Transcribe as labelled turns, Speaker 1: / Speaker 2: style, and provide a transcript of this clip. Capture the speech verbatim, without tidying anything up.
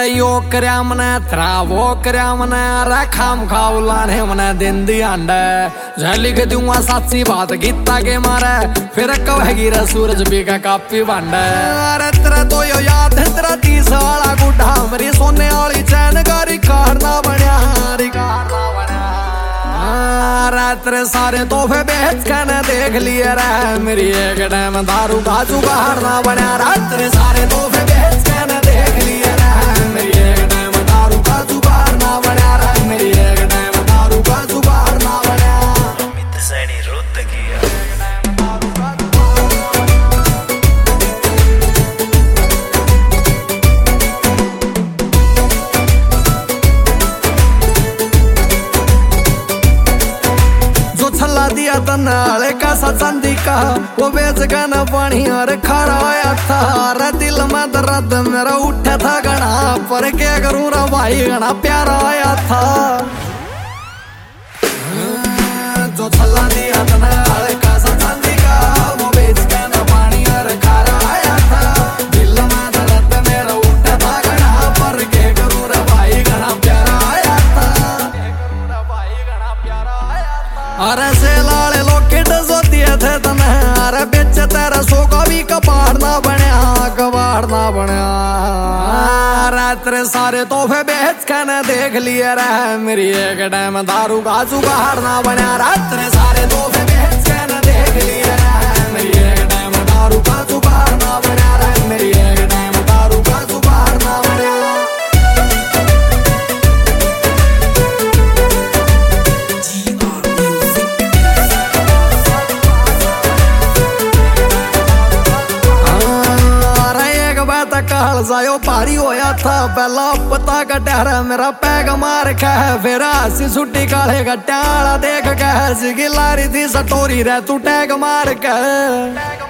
Speaker 1: अरे यो करया मने तेरा वो करया मने अरे खाम खाऊ लाने मने दिन दी अंडे जह लिख दूंगा सच्ची बात गीता के मारे फिर कहेगी रे सूरज भी का कापी बंडे। अरे तेरा तो यो याद है तेरा तीस वाला गुड्डा मेरी सोने वाली चैन का रिकॉर्ड ना बनया रिकॉर्ड ना बनया। अरे तेरे सारे तोहफे बेच के न देख लिए रे मेरी एक टाइम दारू का जुगाड़ ना बनया। रे तेरे सारे तोहफे बेच के न देख लिए रे मेरी एक टाइम दारू का जुगाड़ ना बनया। रे मेरी एक टाइम दारू का जुगाड़ ना बनया। दिया तनाले का चांदी का वो बेच के न पानी और खारा आया था। रे दिल में दर्द मेरा उठा था गणा पर क्या करूं रा भाई गणा प्यारा आया था। जो छल्ला दिया तनाले का चांदी का वो बेच के न पानी और खारा आया था। दिल में दर्द मेरा उठा था गणा पर क्या करूं रा भाई गणा प्यारा आया था। अरे से लाले लोकेट जो दिए थे तने अरे बेच तेरा सो का भी कबाड़ ना बनया कबाड़ ना बनया। अरे तेरे सारे तोहफे बेच के न देख लिए रे मेरी एक टाइम दारू का जुगाड़ ना बनया। रे तेरे सारे तोहफे बेच के न देख लिए रे मेरी एक टाइम दारू का जुगाड़ ना बनया। रे मेरी एक टाइम दारू का जुगाड़ ना बनया। काल जायो भारी होया था पहला पता कटा मेरा पैग मार खे फिर हसी छुट्टी काले कट्याला देख के गिलारी थी सटोरी रे तू टैग मार के।